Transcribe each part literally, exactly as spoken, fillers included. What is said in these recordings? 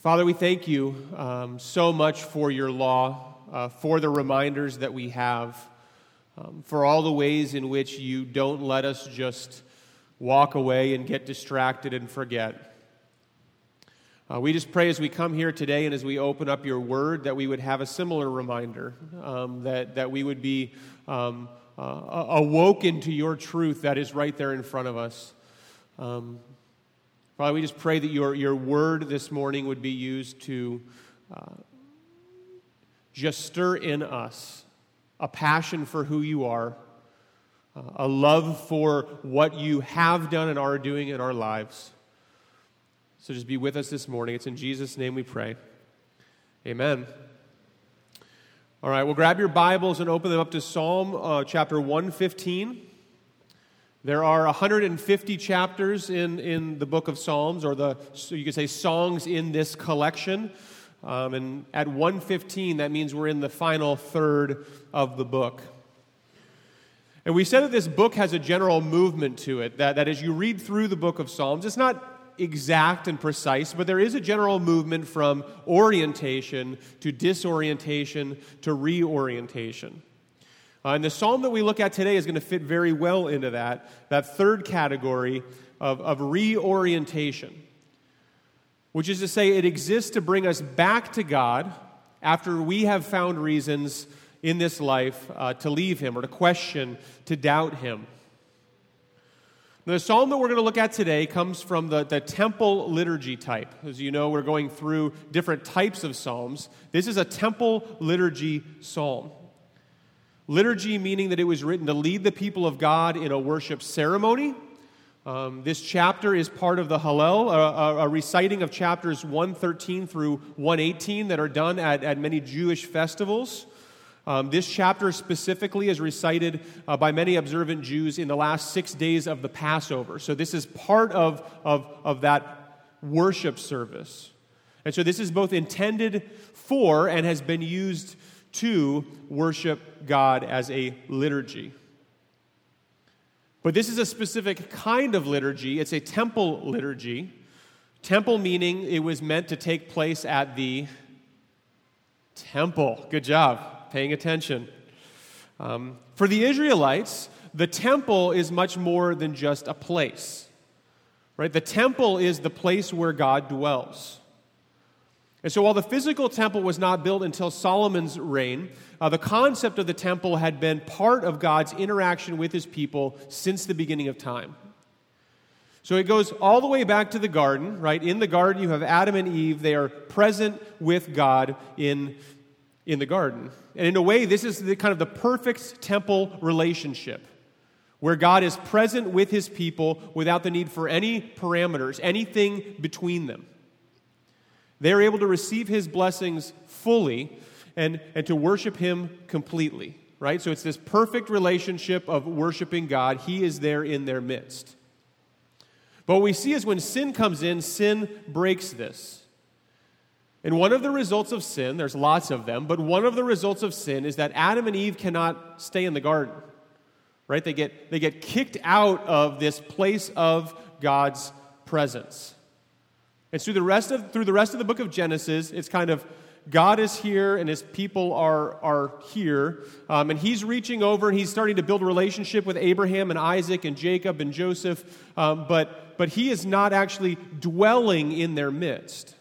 Father, we thank you um, so much for your law, uh, for the reminders that we have, um, for all the ways in which you don't let us just walk away and get distracted and forget. Uh, we just pray as we come here today and as we open up your word that we would have a similar reminder, um, that, that we would be um, uh, awoken to your truth that is right there in front of us. Um, Father, we just pray that your, your word this morning would be used to uh, just stir in us a passion for who you are, uh, a love for what you have done and are doing in our lives. So just be with us this morning. It's in Jesus' name we pray. Amen. All right, well, grab your Bibles and open them up to Psalm uh, chapter one fifteen. There are one hundred fifty chapters in, in the book of Psalms, or the so you could say songs in this collection. Um, and at one fifteen, that means we're in the final third of the book. And we said that this book has a general movement to it, that, that as you read through the book of Psalms, it's not exact and precise, but there is a general movement from orientation to disorientation to reorientation. Uh, and the psalm that we look at today is going to fit very well into that, that third category of, of reorientation, which is to say it exists to bring us back to God after we have found reasons in this life uh, to leave Him or to question, to doubt Him. Now, the psalm that we're going to look at today comes from the, the temple liturgy type. As you know, we're going through different types of psalms. This is a temple liturgy psalm. Liturgy meaning that it was written to lead the people of God in a worship ceremony. Um, this chapter is part of the Hallel, a, a, a reciting of chapters one thirteen through one eighteen that are done at, at many Jewish festivals. Um, this chapter specifically is recited uh, by many observant Jews in the last six days of the Passover. So this is part of, of, of that worship service. And so this is both intended for and has been used to worship God as a liturgy. But this is a specific kind of liturgy. It's a temple liturgy. Temple meaning it was meant to take place at the temple. Good job, paying attention. Um, for the Israelites, the temple is much more than just a place. Right? The temple is the place where God dwells. And so while the physical temple was not built until Solomon's reign, uh, the concept of the temple had been part of God's interaction with His people since the beginning of time. So it goes all the way back to the garden, right? In the garden you have Adam and Eve. They are present with God in, in the garden. And in a way, this is the kind of the perfect temple relationship, where God is present with His people without the need for any parameters, anything between them. They are able to receive His blessings fully and, and to worship Him completely, right? So it's this perfect relationship of worshiping God. He is there in their midst. But what we see is when sin comes in, sin breaks this. And one of the results of sin, there's lots of them, but one of the results of sin is that Adam and Eve cannot stay in the garden, right? They get, they get kicked out of this place of God's presence. And through the rest of through the rest of the book of Genesis, it's kind of God is here and His people are are here, um, and He's reaching over and He's starting to build a relationship with Abraham and Isaac and Jacob and Joseph, um, but but He is not actually dwelling in their midst.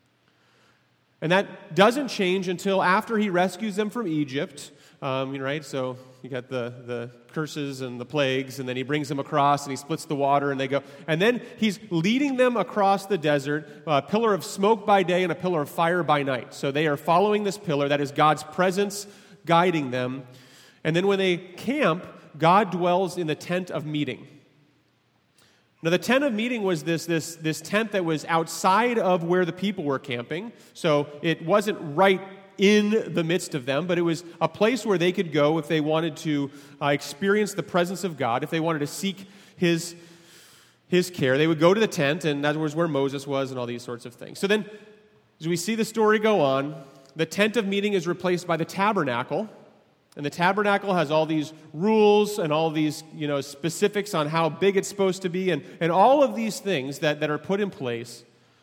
And that doesn't change until after He rescues them from Egypt, um, right? So you got the, the curses and the plagues, and then He brings them across, and He splits the water, and they go. And then He's leading them across the desert, a pillar of smoke by day and a pillar of fire by night. So they are following this pillar, that is God's presence guiding them. And then when they camp, God dwells in the tent of meeting. Now, the tent of meeting was this, this, this tent that was outside of where the people were camping. So it wasn't right in the midst of them, but it was a place where they could go if they wanted to uh, experience the presence of God, if they wanted to seek His, His care. They would go to the tent, and that was where Moses was and all these sorts of things. So then, as we see the story go on, the tent of meeting is replaced by the tabernacle, and the tabernacle has all these rules and all these, you know, specifics on how big it's supposed to be, and, and all of these things that, that are put in place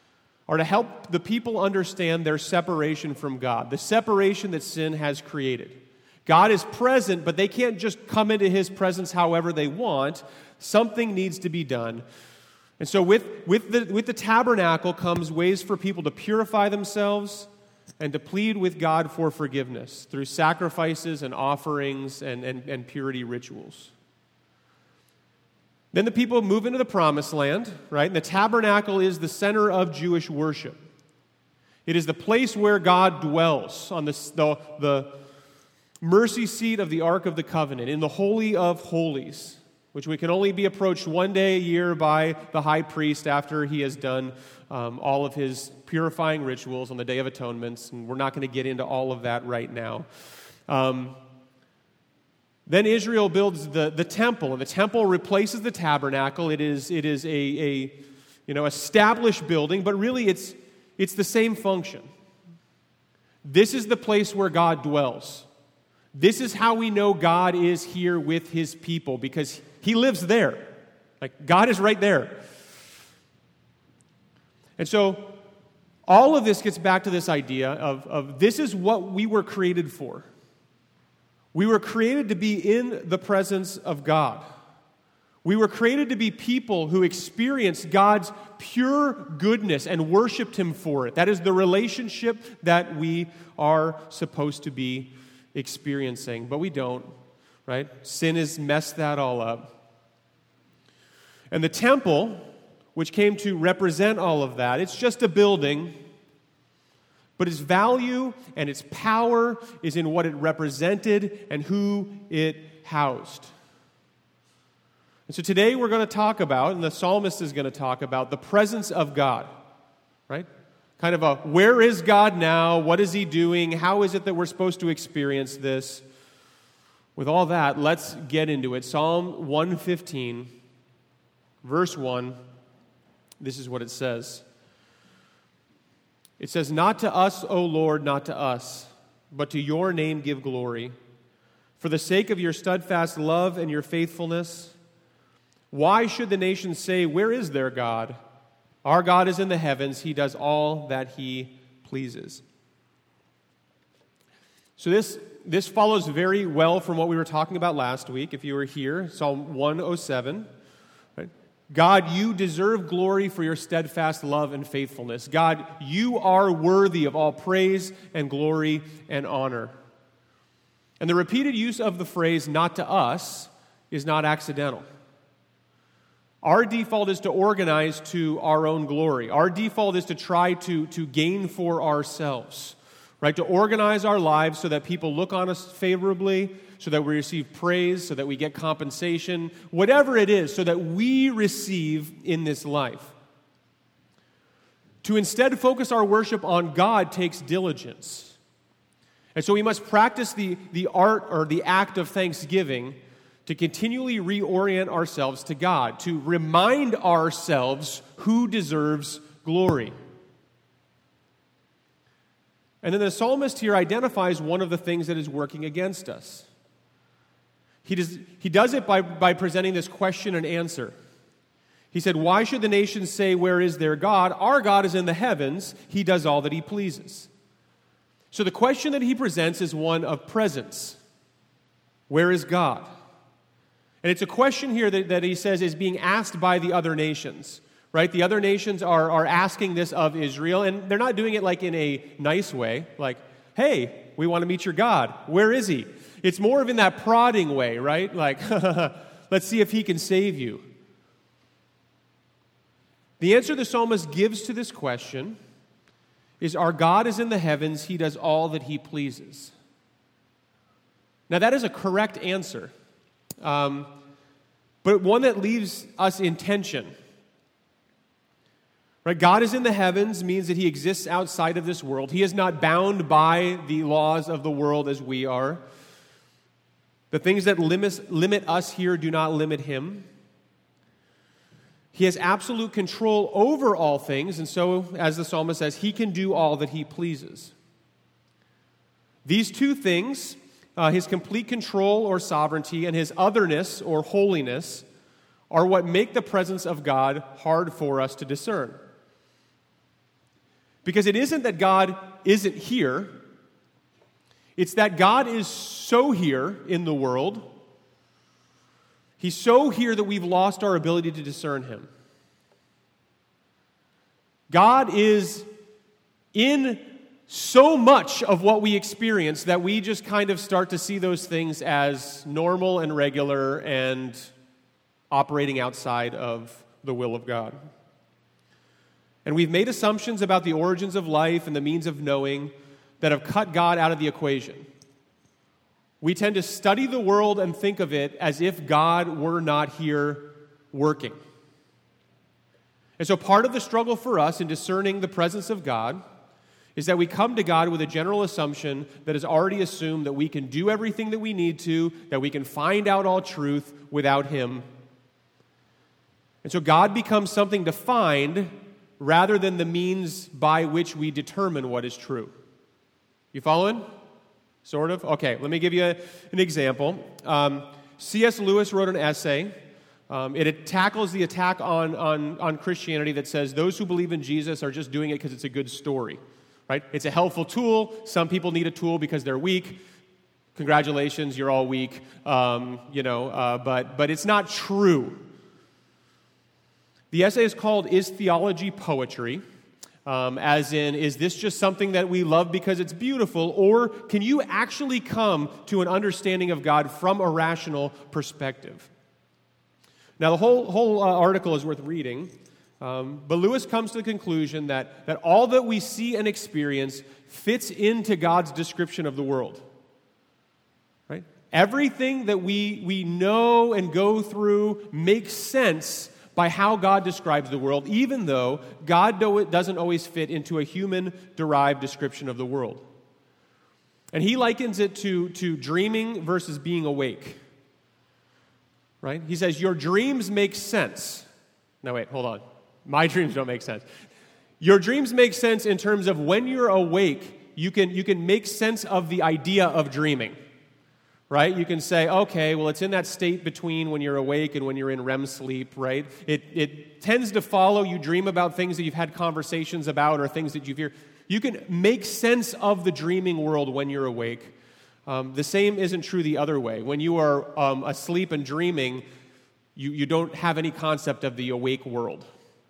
are to help the people understand their separation from God, the separation that sin has created. God is present, but they can't just come into his presence however they want. Something needs to be done. And so with, with, the, with the tabernacle comes ways for people to purify themselves and to plead with God for forgiveness through sacrifices and offerings and, and, and purity rituals. Then the people move into the promised land, right? And the tabernacle is the center of Jewish worship. It is the place where God dwells on the, the, the mercy seat of the Ark of the Covenant, in the Holy of Holies, which we can only be approached one day a year by the high priest after he has done um, all of his purifying rituals on the Day of Atonements, and we're not going to get into all of that right now. Um, then Israel builds the, the temple, and the temple replaces the tabernacle. It is, it is a, a you know, established building, but really it's, it's the same function. This is the place where God dwells. This is how we know God is here with his people, because he lives there. Like, God is right there. And so, all of this gets back to this idea of, of this is what we were created for. We were created to be in the presence of God. We were created to be people who experience God's pure goodness and worshiped him for it. That is the relationship that we are supposed to be experiencing, but we don't, right? Sin has messed that all up. And the temple, which came to represent all of that, it's just a building, but its value and its power is in what it represented and who it housed. And so today we're going to talk about, and the psalmist is going to talk about, the presence of God, right? Kind of a, where is God now? What is he doing? How is it that we're supposed to experience this? With all that, let's get into it. Psalm one fifteen, verse one, this is what it says. It says, "Not to us, O Lord, not to us, but to your name give glory. For the sake of your steadfast love and your faithfulness, why should the nations say, where is their God? Our God is in the heavens. He does all that he pleases." So this, this follows very well from what we were talking about last week. If you were here, Psalm one oh seven. Right? God, you deserve glory for your steadfast love and faithfulness. God, you are worthy of all praise and glory and honor. And the repeated use of the phrase, not to us, is not accidental. Our default is to organize to our own glory. Our default is to try to, to gain for ourselves, right? To organize our lives so that people look on us favorably, so that we receive praise, so that we get compensation, whatever it is, so that we receive in this life. To instead focus our worship on God takes diligence. And so we must practice the, the art or the act of thanksgiving to continually reorient ourselves to God, to remind ourselves who deserves glory. And then the psalmist here identifies one of the things that is working against us. He does, he does it by, by presenting this question and answer. He said, why should the nations say, where is their God? Our God is in the heavens. He does all that he pleases. So the question that he presents is one of presence. Where is God? And it's a question here that, that he says is being asked by the other nations, right? The other nations are, are asking this of Israel, and they're not doing it like in a nice way, like, hey, we want to meet your God. Where is he? It's more of in that prodding way, right? Like, let's see if he can save you. The answer the psalmist gives to this question is our God is in the heavens, he does all that he pleases. Now that is a correct answer. Um, but one that leaves us in tension. Right? God is in the heavens means that he exists outside of this world. He is not bound by the laws of the world as we are. The things that limit, limit us here do not limit him. He has absolute control over all things, and so, as the psalmist says, he can do all that he pleases. These two things, Uh, his complete control or sovereignty and his otherness or holiness, are what make the presence of God hard for us to discern. Because it isn't that God isn't here. It's that God is so here in the world. He's so here that we've lost our ability to discern him. God is in so much of what we experience that we just kind of start to see those things as normal and regular and operating outside of the will of God. And we've made assumptions about the origins of life and the means of knowing that have cut God out of the equation. We tend to study the world and think of it as if God were not here working. And so part of the struggle for us in discerning the presence of God is that we come to God with a general assumption that is already assumed that we can do everything that we need to, that we can find out all truth without him. And so God becomes something to find rather than the means by which we determine what is true. You following? Sort of? Okay, let me give you a, an example. Um, C S Lewis wrote an essay. Um, it tackles the attack on, on, on Christianity that says those who believe in Jesus are just doing it because it's a good story. Right? It's a helpful tool. Some people need a tool because they're weak. Congratulations, you're all weak. Um, you know, uh, but but it's not true. The essay is called "Is Theology Poetry?" Um, as in, is this just something that we love because it's beautiful, or can you actually come to an understanding of God from a rational perspective? Now, the whole whole uh, article is worth reading. Um, but Lewis comes to the conclusion that, that all that we see and experience fits into God's description of the world. Right? Everything that we, we know and go through makes sense by how God describes the world, even though God do, doesn't always fit into a human-derived description of the world. And he likens it to, to dreaming versus being awake. Right? He says, your dreams make sense. No, wait, hold on. My dreams don't make sense. Your dreams make sense in terms of when you're awake, you can, you can make sense of the idea of dreaming. Right? You can say, okay, well, it's in that state between when you're awake and when you're in R E M sleep, right? It, it tends to follow. You dream about things that you've had conversations about or things that you've heard. You can make sense of the dreaming world when you're awake. Um, the same isn't true the other way. When you are um, asleep and dreaming, you, you don't have any concept of the awake world.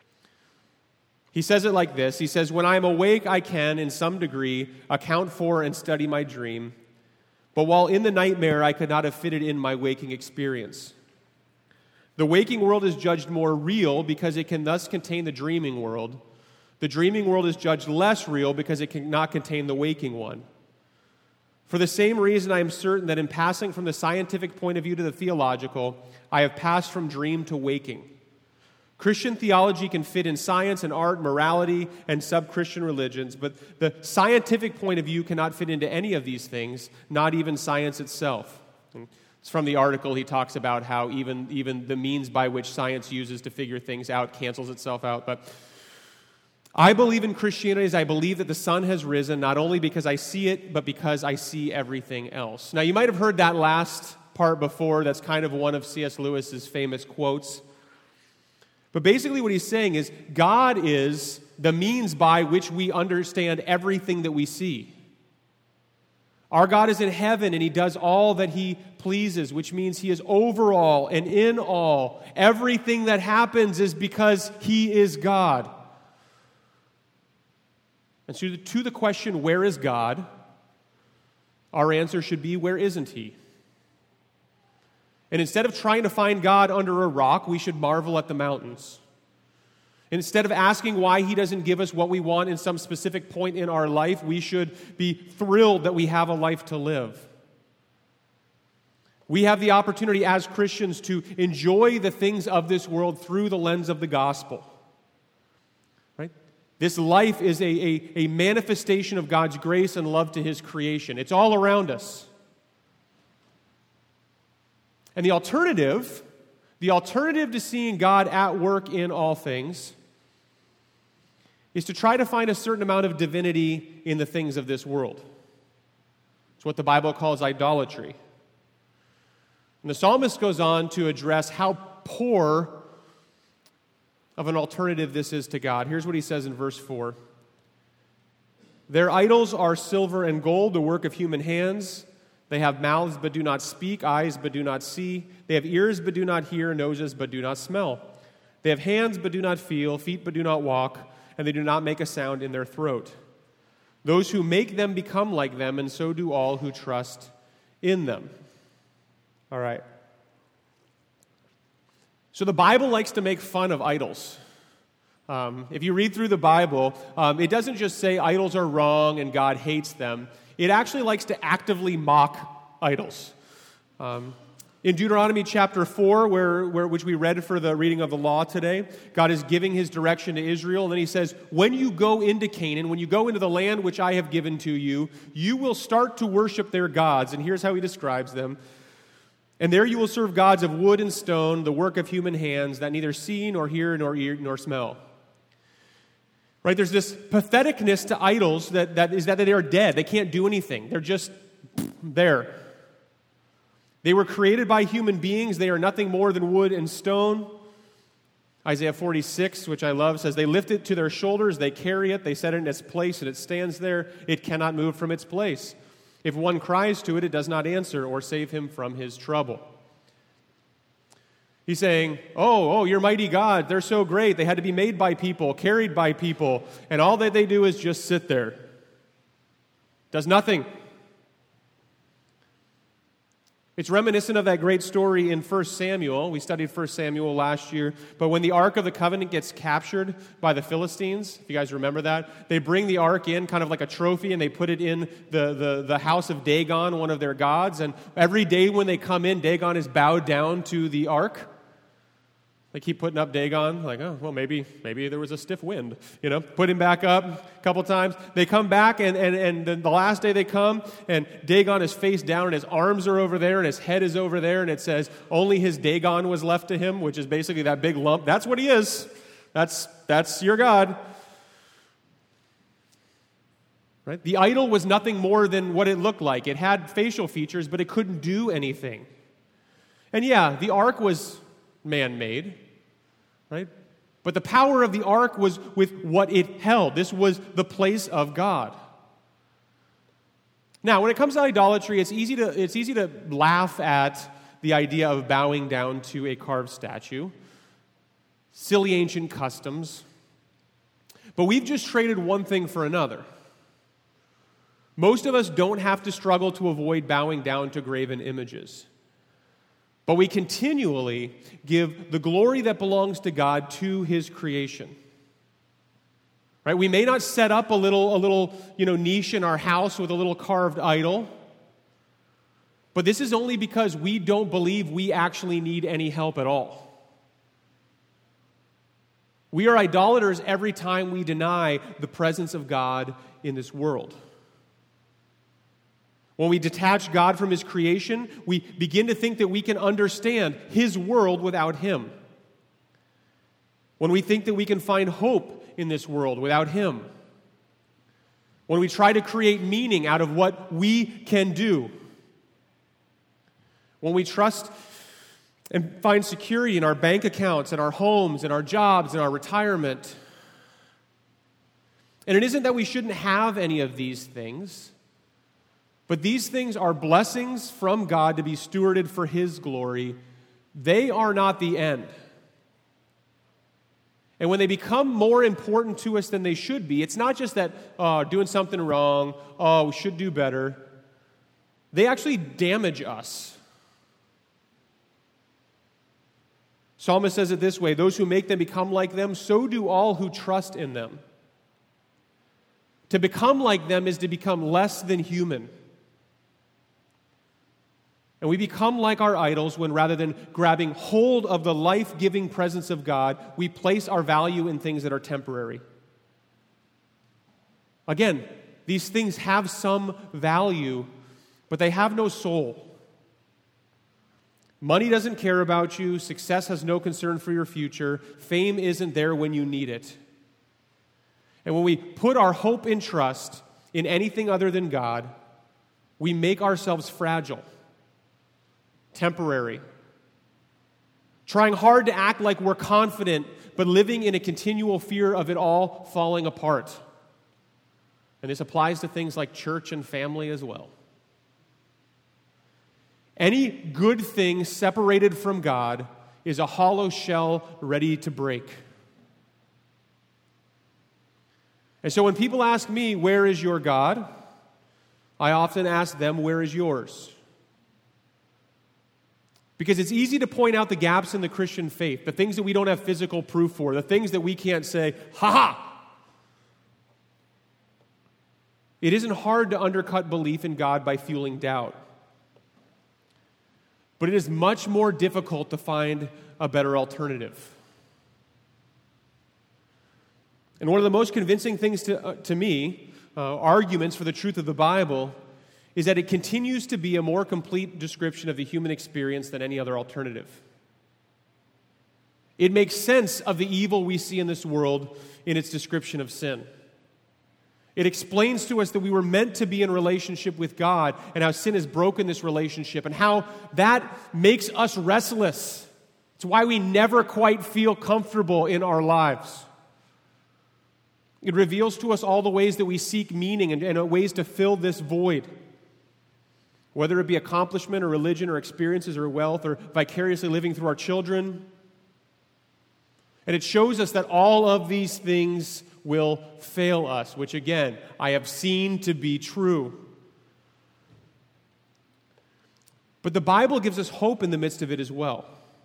He says it like this. He says, when I am awake, I can, in some degree, account for and study my dream. But while in the nightmare, I could not have fitted in my waking experience. The waking world is judged more real because it can thus contain the dreaming world. The dreaming world is judged less real because it cannot contain the waking one. For the same reason, I am certain that in passing from the scientific point of view to the theological, I have passed from dream to waking. Christian theology can fit in science and art, morality, and sub-Christian religions, but the scientific point of view cannot fit into any of these things, not even science itself. It's from the article he talks about how even, even the means by which science uses to figure things out cancels itself out. But I believe in Christianity as I believe that the sun has risen, not only because I see it, but because I see everything else. Now, you might have heard that last part before. That's kind of one of C S Lewis's famous quotes. But basically what he's saying is God is the means by which we understand everything that we see. Our God is in heaven and he does all that he pleases, which means he is over all and in all. Everything that happens is because he is God. And so to the question, where is God? Our answer should be, where isn't he? And instead of trying to find God under a rock, we should marvel at the mountains. Instead of asking why he doesn't give us what we want in some specific point in our life, we should be thrilled that we have a life to live. We have the opportunity as Christians to enjoy the things of this world through the lens of the gospel. Right? This life is a, a, a manifestation of God's grace and love to his creation. It's all around us. And the alternative, the alternative to seeing God at work in all things is to try to find a certain amount of divinity in the things of this world. It's what the Bible calls idolatry. And the psalmist goes on to address how poor of an alternative this is to God. Here's what he says in verse four. Their idols are silver and gold, the work of human hands. They have mouths but do not speak, eyes but do not see. They have ears but do not hear, noses but do not smell. They have hands but do not feel, feet but do not walk, and they do not make a sound in their throat. Those who make them become like them, and so do all who trust in them. All right. So the Bible likes to make fun of idols. Um, if you read through the Bible, um, it doesn't just say idols are wrong and God hates them. It actually likes to actively mock idols. Um, in Deuteronomy chapter four, where, where which we read for the reading of the law today, God is giving his direction to Israel, and then he says, when you go into Canaan, when you go into the land which I have given to you, you will start to worship their gods. And here's how he describes them. And there you will serve gods of wood and stone, the work of human hands, that neither see nor hear nor ear nor smell. Right? There's this patheticness to idols that, that is that they are dead. They can't do anything. They're just there. They were created by human beings. They are nothing more than wood and stone. Isaiah forty-six, which I love, says, they lift it to their shoulders, they carry it, they set it in its place, and it stands there. It cannot move from its place. If one cries to it, it does not answer or save him from his trouble. He's saying, oh, oh, you're mighty God. They're so great. They had to be made by people, carried by people, and all that they do is just sit there. Does nothing. It's reminiscent of that great story in First Samuel. We studied First Samuel last year. But when the Ark of the Covenant gets captured by the Philistines, if you guys remember that, they bring the Ark in kind of like a trophy, and they put it in the, the, the house of Dagon, one of their gods. And every day when they come in, Dagon is bowed down to the Ark. They keep putting up Dagon, like, oh, well, maybe maybe there was a stiff wind, you know, put him back up a couple times. They come back, and, and, and then the last day they come, and Dagon is face down, and his arms are over there, and his head is over there, and it says, only his Dagon was left to him, which is basically that big lump. That's what he is. That's, that's your God. Right? The idol was nothing more than what it looked like. It had facial features, but it couldn't do anything. And yeah, the ark was man-made, right? But the power of the ark was with what it held. This was the place of God. Now, when it comes to idolatry, it's easy to it's easy to laugh at the idea of bowing down to a carved statue. Silly ancient customs. But we've just traded one thing for another. Most of us don't have to struggle to avoid bowing down to graven images. But we continually give the glory that belongs to God to his creation. Right? We may not set up a little, a little, you know, niche in our house with a little carved idol, but this is only because we don't believe we actually need any help at all. We are idolaters every time we deny the presence of God in this world. When we detach God from his creation, we begin to think that we can understand his world without him. When we think that we can find hope in this world without him. When we try to create meaning out of what we can do. When we trust and find security in our bank accounts, in our homes, in our jobs, in our retirement. And it isn't that we shouldn't have any of these things. But these things are blessings from God to be stewarded for his glory. They are not the end. And when they become more important to us than they should be, it's not just that, oh, doing something wrong, oh, we should do better. They actually damage us. Psalmist says it this way, those who make them become like them, so do all who trust in them. To become like them is to become less than human. And we become like our idols when rather than grabbing hold of the life-giving presence of God, we place our value in things that are temporary. Again, these things have some value, but they have no soul. Money doesn't care about you. Success has no concern for your future. Fame isn't there when you need it. And when we put our hope and trust in anything other than God, we make ourselves fragile. Temporary. Trying hard to act like we're confident, but living in a continual fear of it all falling apart. And this applies to things like church and family as well. Any good thing separated from God is a hollow shell ready to break. And so when people ask me, where is your God? I often ask them, where is yours? Because it's easy to point out the gaps in the Christian faith, the things that we don't have physical proof for, the things that we can't say, ha ha! It isn't hard to undercut belief in God by fueling doubt. But it is much more difficult to find a better alternative. And one of the most convincing things to, uh, to me, uh, arguments for the truth of the Bible, is that it continues to be a more complete description of the human experience than any other alternative. It makes sense of the evil we see in this world in its description of sin. It explains to us that we were meant to be in relationship with God and how sin has broken this relationship and how that makes us restless. It's why we never quite feel comfortable in our lives. It reveals to us all the ways that we seek meaning and, and ways to fill this void. Whether it be accomplishment or religion or experiences or wealth or vicariously living through our children. And it shows us that all of these things will fail us, which again, I have seen to be true. But the Bible gives us hope in the midst of it as well,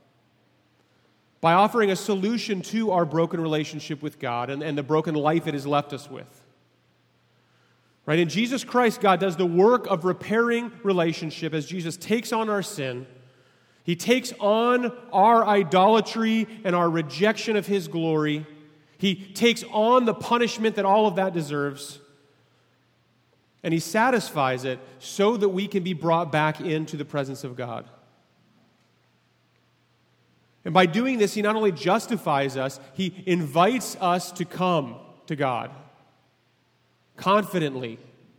by offering a solution to our broken relationship with God and, and the broken life it has left us with. Right? In Jesus Christ, God does the work of repairing relationship as Jesus takes on our sin. He takes on our idolatry and our rejection of His glory. He takes on the punishment that all of that deserves, and He satisfies it so that we can be brought back into the presence of God. And by doing this, He not only justifies us, He invites us to come to God confidently.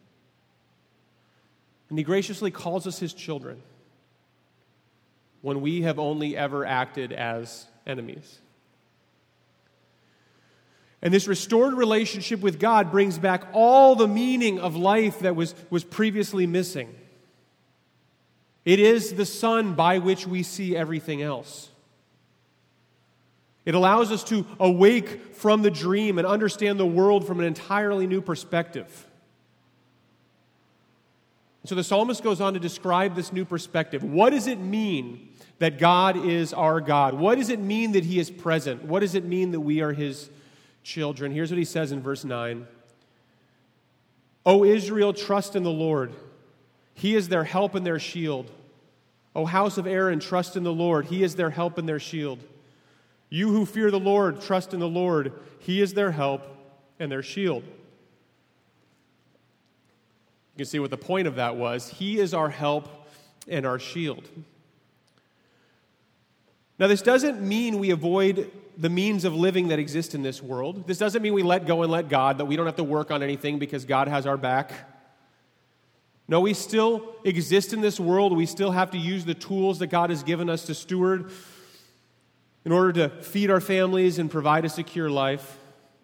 And He graciously calls us His children when we have only ever acted as enemies. And this restored relationship with God brings back all the meaning of life that was, was previously missing. It is the sun by which we see everything else. It allows us to awake from the dream and understand the world from an entirely new perspective. So the psalmist goes on to describe this new perspective. What does it mean that God is our God? What does it mean that He is present? What does it mean that we are His children? Here's what he says in verse nine. O Israel, trust in the Lord. He is their help and their shield. O house of Aaron, trust in the Lord. He is their help and their shield. You who fear the Lord, trust in the Lord. He is their help and their shield. You can see what the point of that was. He is our help and our shield. Now, this doesn't mean we avoid the means of living that exist in this world. This doesn't mean we let go and let God, that we don't have to work on anything because God has our back. No, we still exist in this world. We still have to use the tools that God has given us to steward in order to feed our families and provide a secure life.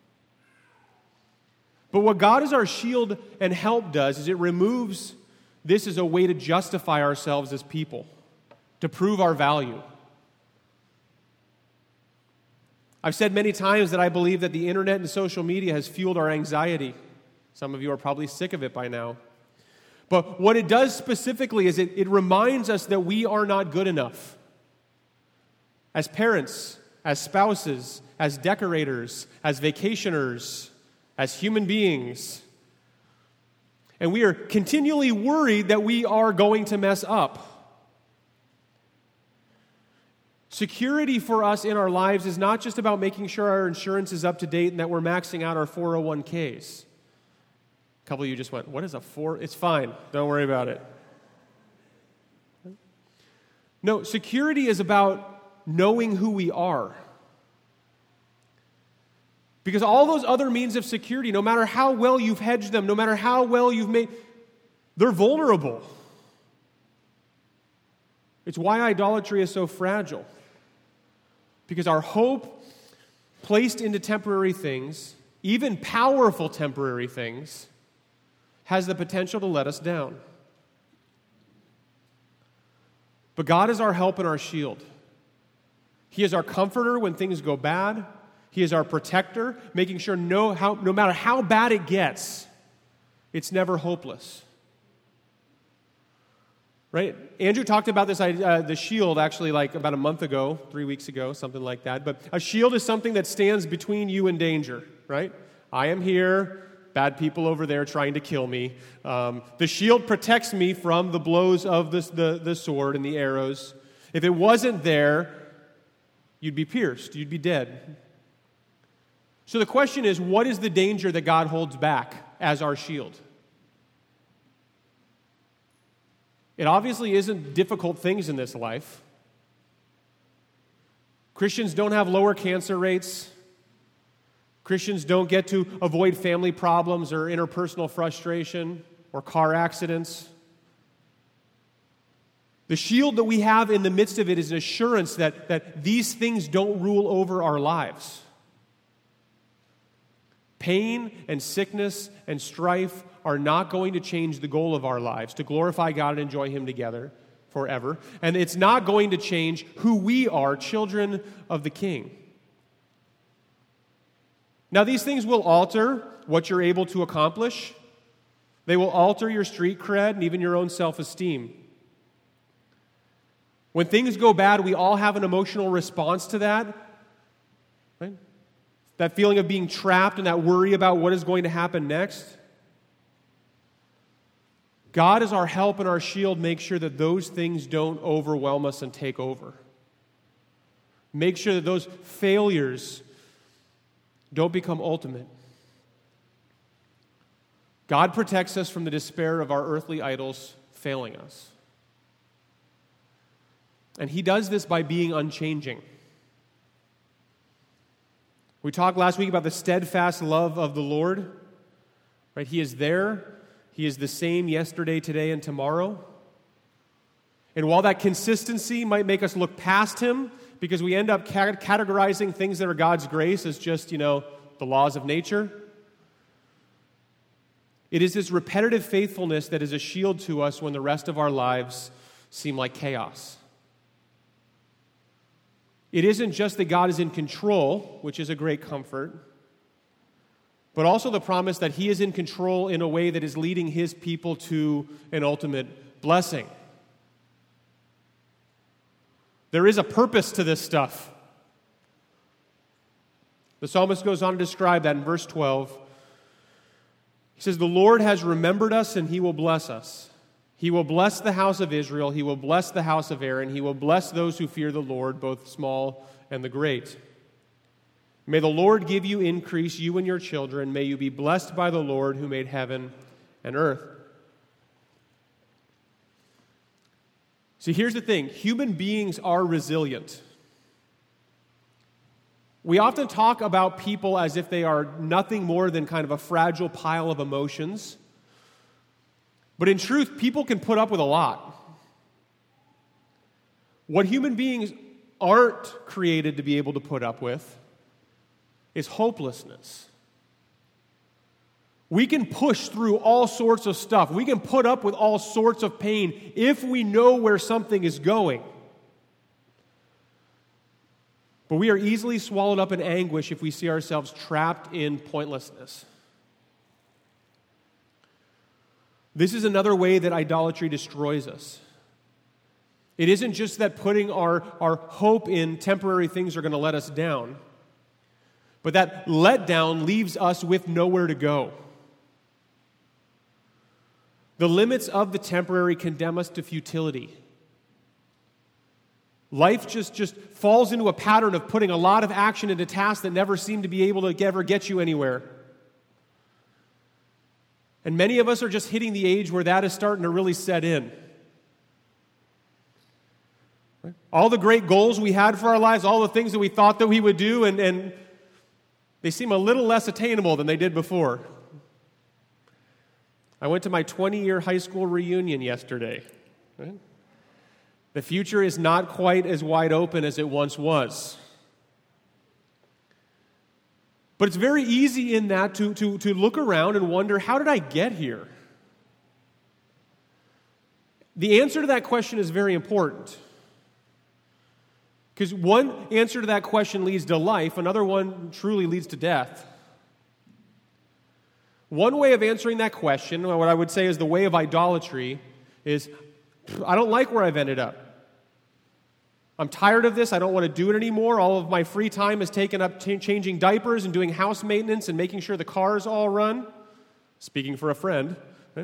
But what God as our shield and help does is it removes this as a way to justify ourselves as people, to prove our value. I've said many times that I believe that the internet and social media has fueled our anxiety. Some of you are probably sick of it by now. But what it does specifically is it, it reminds us that we are not good enough. As parents, as spouses, as decorators, as vacationers, as human beings. And we are continually worried that we are going to mess up. Security for us in our lives is not just about making sure our insurance is up to date and that we're maxing out our four oh one k's. A couple of you just went, what is a four? It's fine. Don't worry about it. No, security is about knowing who we are. Because all those other means of security, no matter how well you've hedged them, no matter how well you've made, they're vulnerable. It's why idolatry is so fragile. Because our hope placed into temporary things, even powerful temporary things, has the potential to let us down. But God is our help and our shield. He is our comforter when things go bad. He is our protector, making sure no, how, no matter how bad it gets, it's never hopeless. Right? Andrew talked about this, uh, the shield, actually, like about a month ago, three weeks ago, something like that. But a shield is something that stands between you and danger, right? I am here, bad people over there trying to kill me. Um, the shield protects me from the blows of the, the, the sword and the arrows. If it wasn't there, you'd be pierced, you'd be dead. So the question is, what is the danger that God holds back as our shield? It obviously isn't difficult things in this life. Christians don't have lower cancer rates. Christians don't get to avoid family problems or interpersonal frustration or car accidents. The shield that we have in the midst of it is an assurance that, that these things don't rule over our lives. Pain and sickness and strife are not going to change the goal of our lives, to glorify God and enjoy Him together forever. And it's not going to change who we are, children of the King. Now, these things will alter what you're able to accomplish. They will alter your street cred and even your own self-esteem. When things go bad, we all have an emotional response to that, right? That feeling of being trapped and that worry about what is going to happen next. God is our help and our shield. Make sure that those things don't overwhelm us and take over. Make sure that those failures don't become ultimate. God protects us from the despair of our earthly idols failing us. And He does this by being unchanging. We talked last week about the steadfast love of the Lord. Right? He is there. He is the same yesterday, today, and tomorrow. And while that consistency might make us look past Him, because we end up categorizing things that are God's grace as just, you know, the laws of nature, it is this repetitive faithfulness that is a shield to us when the rest of our lives seem like chaos. It isn't just that God is in control, which is a great comfort, but also the promise that He is in control in a way that is leading His people to an ultimate blessing. There is a purpose to this stuff. The psalmist goes on to describe that in verse twelve. He says, "The Lord has remembered us and He will bless us. He will bless the house of Israel. He will bless the house of Aaron. He will bless those who fear the Lord, both small and the great. May the Lord give you increase, you and your children. May you be blessed by the Lord who made heaven and earth." See, here's the thing. Human beings are resilient. We often talk about people as if they are nothing more than kind of a fragile pile of emotions. But in truth, people can put up with a lot. What human beings aren't created to be able to put up with is hopelessness. We can push through all sorts of stuff. We can put up with all sorts of pain if we know where something is going. But we are easily swallowed up in anguish if we see ourselves trapped in pointlessness. This is another way that idolatry destroys us. It isn't just that putting our, our hope in temporary things are going to let us down, but that letdown leaves us with nowhere to go. The limits of the temporary condemn us to futility. Life just, just falls into a pattern of putting a lot of action into tasks that never seem to be able to ever get you anywhere. And many of us are just hitting the age where that is starting to really set in. Right? All the great goals we had for our lives, all the things that we thought that we would do, and, and they seem a little less attainable than they did before. I went to my twenty-year high school reunion yesterday. Right? The future is not quite as wide open as it once was. But it's very easy in that to, to, to look around and wonder, how did I get here? The answer to that question is very important. Because one answer to that question leads to life, another one truly leads to death. One way of answering that question, what I would say is the way of idolatry, is I don't like where I've ended up. I'm tired of this. I don't want to do it anymore. All of my free time is taken up t- changing diapers and doing house maintenance and making sure the cars all run. Speaking for a friend. Right?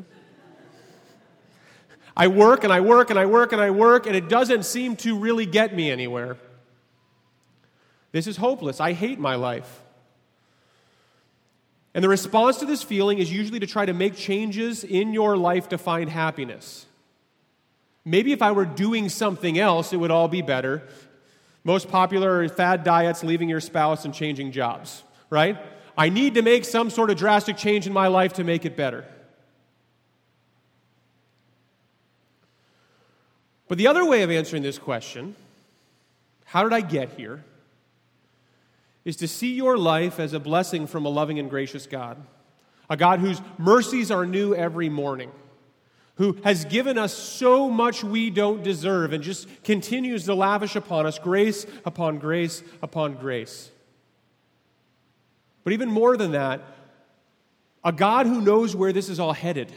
I work and I work and I work and I work, and it doesn't seem to really get me anywhere. This is hopeless. I hate my life. And the response to this feeling is usually to try to make changes in your life to find happiness. Maybe if I were doing something else, it would all be better. Most popular are fad diets, leaving your spouse, and changing jobs, right? I need to make some sort of drastic change in my life to make it better. But the other way of answering this question, how did I get here, is to see your life as a blessing from a loving and gracious God, a God whose mercies are new every morning, who has given us so much we don't deserve and just continues to lavish upon us grace upon grace upon grace. But even more than that, a God who knows where this is all headed,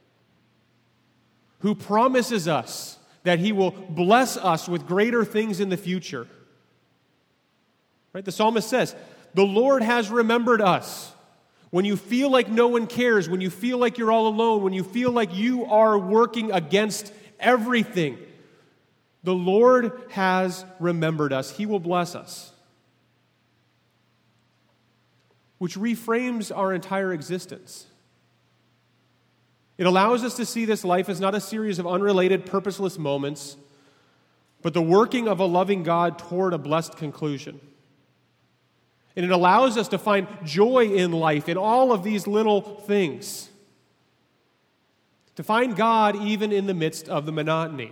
who promises us that He will bless us with greater things in the future. Right? The psalmist says, "The Lord has remembered us." When you feel like no one cares, when you feel like you're all alone, when you feel like you are working against everything, the Lord has remembered us. He will bless us. Which reframes our entire existence. It allows us to see this life as not a series of unrelated, purposeless moments, but the working of a loving God toward a blessed conclusion. And it allows us to find joy in life, in all of these little things. To find God even in the midst of the monotony.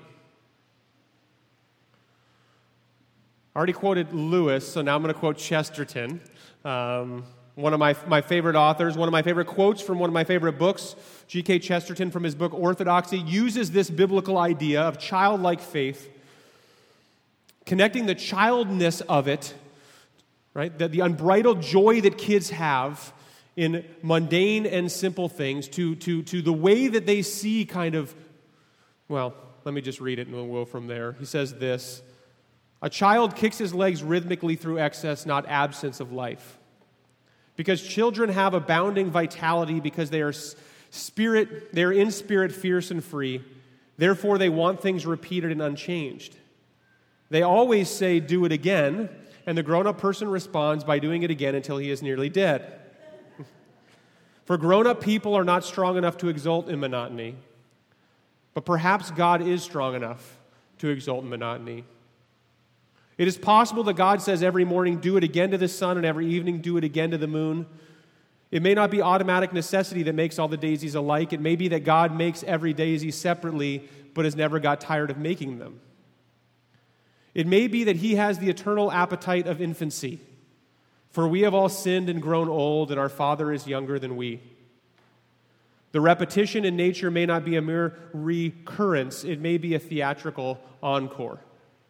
I already quoted Lewis, so now I'm going to quote Chesterton. Um, one of my, my favorite authors, one of my favorite quotes from one of my favorite books, G K Chesterton from his book Orthodoxy, uses this biblical idea of childlike faith, connecting the childness of it, right? The, the unbridled joy that kids have in mundane and simple things to, to, to the way that they see kind of, well, let me just read it and we'll go from there. He says this, "A child kicks his legs rhythmically through excess, not absence of life. Because children have abounding vitality because they are spirit, they are in spirit fierce and free. Therefore they want things repeated and unchanged. They always say, 'Do it again,' and the grown-up person responds by doing it again until he is nearly dead. For grown-up people are not strong enough to exult in monotony, but perhaps God is strong enough to exult in monotony. It is possible that God says every morning, 'Do it again to the sun,' and every evening, 'Do it again to the moon.' It may not be automatic necessity that makes all the daisies alike. It may be that God makes every daisy separately, but has never got tired of making them. It may be that He has the eternal appetite of infancy, for we have all sinned and grown old, and our Father is younger than we. The repetition in nature may not be a mere recurrence. It may be a theatrical encore."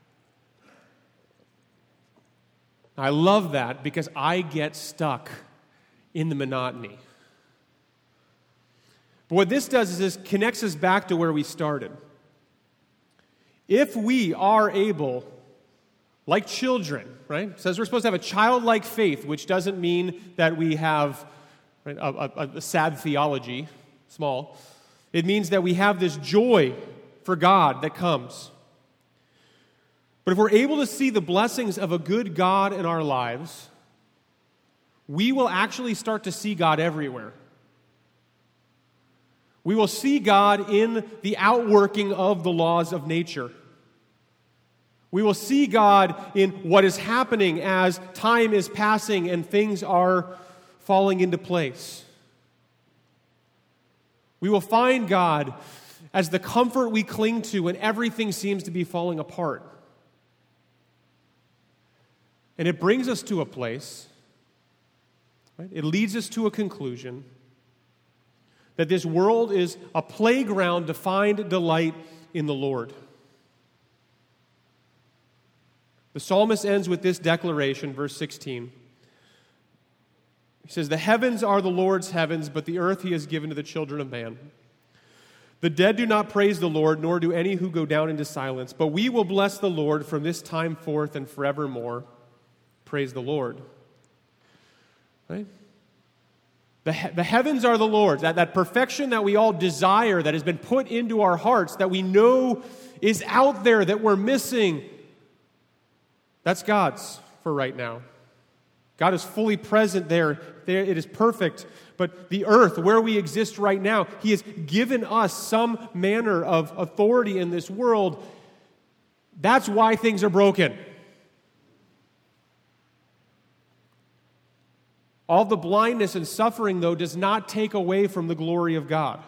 I love that because I get stuck in the monotony. But what this does is this connects us back to where we started. If we are able, like children, right? It says we're supposed to have a childlike faith, which doesn't mean that we have right, a, a, a sad theology, small. It means that we have this joy for God that comes. But if we're able to see the blessings of a good God in our lives, we will actually start to see God everywhere. We will see God in the outworking of the laws of nature. We will see God in what is happening as time is passing and things are falling into place. We will find God as the comfort we cling to when everything seems to be falling apart. And it brings us to a place, right? It leads us to a conclusion that this world is a playground to find delight in the Lord. The psalmist ends with this declaration, verse sixteen. He says, "The heavens are the Lord's heavens, but the earth he has given to the children of man. The dead do not praise the Lord, nor do any who go down into silence. But we will bless the Lord from this time forth and forevermore. Praise the Lord." Right? The, he- the heavens are the Lord's. That, that perfection that we all desire, that has been put into our hearts, that we know is out there, that we're missing, that's God's for right now. God is fully present there. There it is perfect. But the earth, where we exist right now, He has given us some manner of authority in this world. That's why things are broken. All the blindness and suffering, though, does not take away from the glory of God.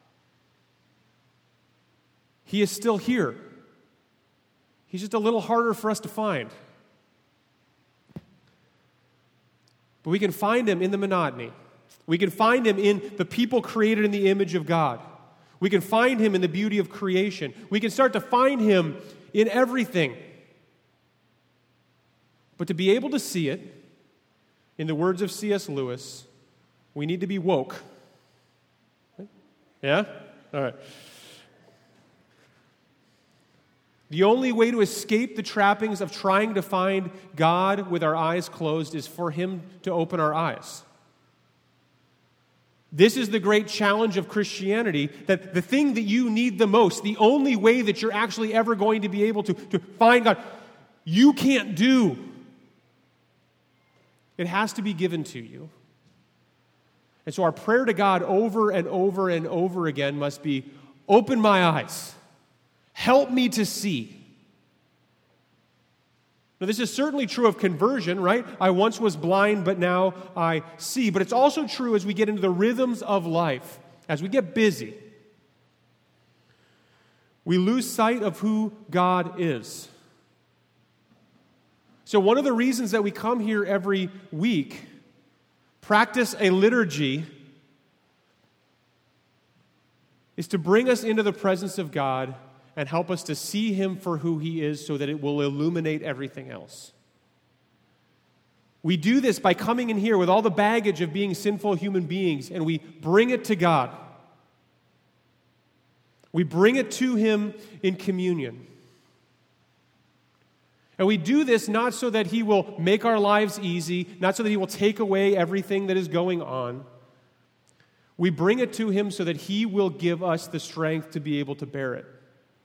He is still here. He's just a little harder for us to find. But we can find Him in the monotony. We can find Him in the people created in the image of God. We can find Him in the beauty of creation. We can start to find Him in everything. But to be able to see it, in the words of C S Lewis, we need to be woke. Yeah? All right. The only way to escape the trappings of trying to find God with our eyes closed is for Him to open our eyes. This is the great challenge of Christianity, that the thing that you need the most, the only way that you're actually ever going to be able to, to find God, you can't do. It has to be given to you. And so our prayer to God over and over and over again must be, open my eyes. Help me to see. Now, this is certainly true of conversion, right? I once was blind, but now I see. But it's also true as we get into the rhythms of life, as we get busy. We lose sight of who God is. So one of the reasons that we come here every week, practice a liturgy, is to bring us into the presence of God and help us to see Him for who He is so that it will illuminate everything else. We do this by coming in here with all the baggage of being sinful human beings, and we bring it to God. We bring it to Him in communion. And we do this not so that He will make our lives easy, not so that He will take away everything that is going on. We bring it to Him so that He will give us the strength to be able to bear it.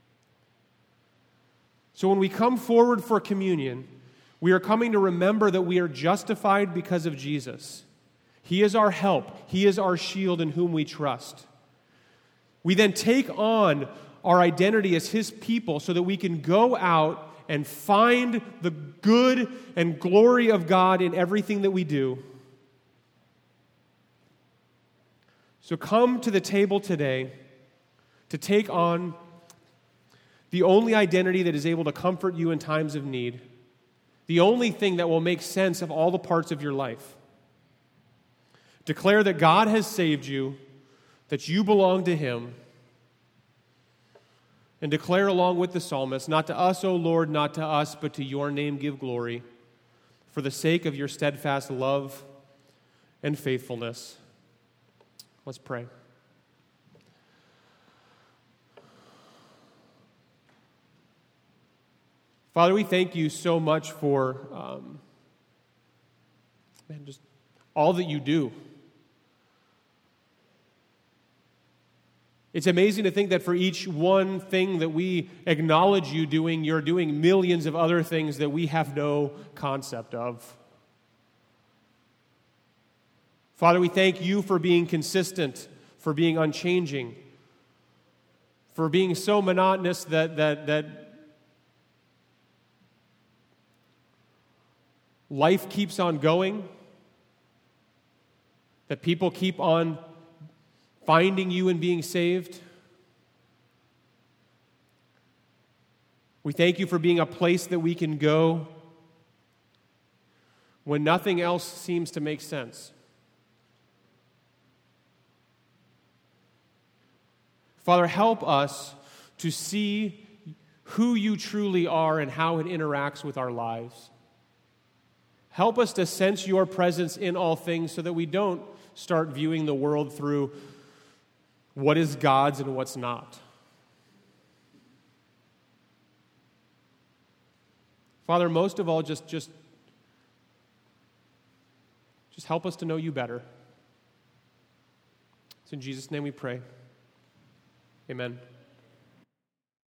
So when we come forward for communion, we are coming to remember that we are justified because of Jesus. He is our help. He is our shield in whom we trust. We then take on our identity as His people so that we can go out and find the good and glory of God in everything that we do. So come to the table today to take on the only identity that is able to comfort you in times of need, the only thing that will make sense of all the parts of your life. Declare that God has saved you, that you belong to Him, and declare along with the psalmist, not to us, O Lord, not to us, but to your name give glory, for the sake of your steadfast love and faithfulness. Let's pray. Father, we thank you so much for um, man, just all that you do. It's amazing to think that for each one thing that we acknowledge you doing, you're doing millions of other things that we have no concept of. Father, we thank you for being consistent, for being unchanging, for being so monotonous that that that life keeps on going, that people keep on finding you and being saved. We thank you for being a place that we can go when nothing else seems to make sense. Father, help us to see who you truly are and how it interacts with our lives. Help us to sense your presence in all things so that we don't start viewing the world through what is God's and what's not. Father, most of all, just, just, just help us to know you better. It's in Jesus' name we pray. Amen.